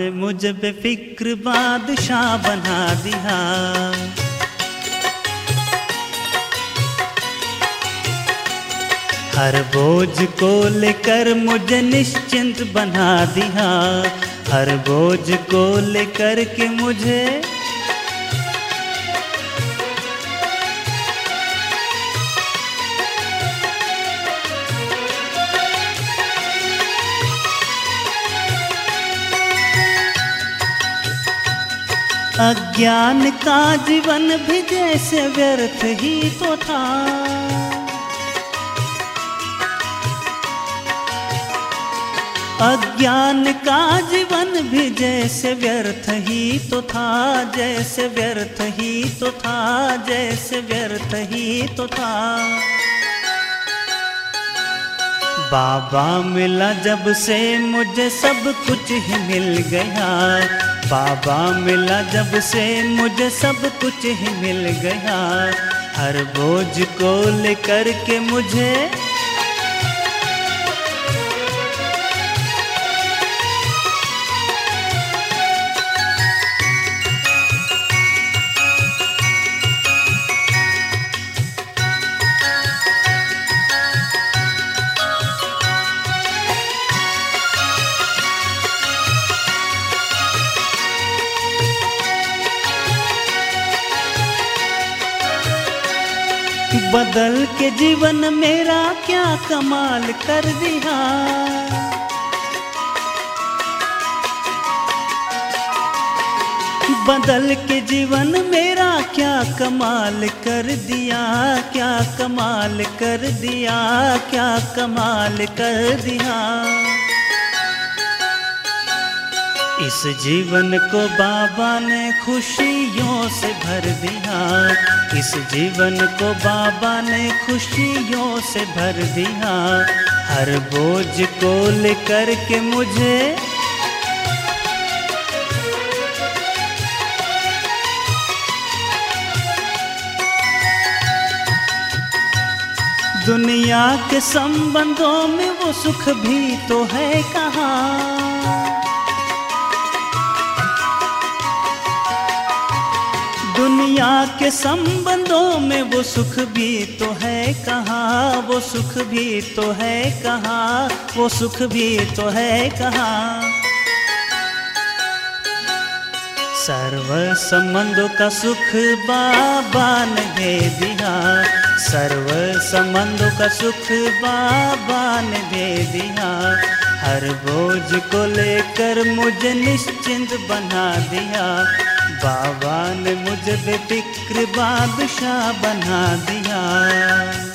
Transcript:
ने मुझे बेफिक्र बादशाह बना दिया। हर बोझ को लेकर मुझे निश्चिंत बना दिया। हर बोझ को लेकर के मुझे अज्ञान का जीवन भी जैसे व्यर्थ ही तो था। अज्ञान का जीवन भी जैसे व्यर्थ ही तो था, जैसे व्यर्थ ही तो था, जैसे व्यर्थ ही तो था। बाबा मिला जब से मुझे सब कुछ ही मिल गया। बाबा मिला जब से मुझे सब कुछ ही मिल गया। हर बोझ को लेकर के मुझे बदल के जीवन मेरा क्या कमाल कर दिया। बदल के जीवन मेरा क्या कमाल कर दिया, क्या कमाल कर दिया, क्या कमाल कर दिया। इस जीवन को बाबा ने खुशियों से भर दिया। इस जीवन को बाबा ने खुशियों से भर दिया। हर बोझ को लेकर के मुझे दुनिया के संबंधों में वो सुख भी तो है कहाँ। दुनिया के संबंधों में वो सुख भी तो है कहाँ, वो सुख भी तो है कहाँ, वो सुख भी तो है कहाँ। सर्व संबंधों का सुख बाबा ने दे दिया। सर्व संबंधों का सुख बाबा ने दे दिया। हर बोझ को लेकर मुझे निश्चिंत बना दिया। बाबा ने मुझे बेफिक्र बादशाह बना दिया।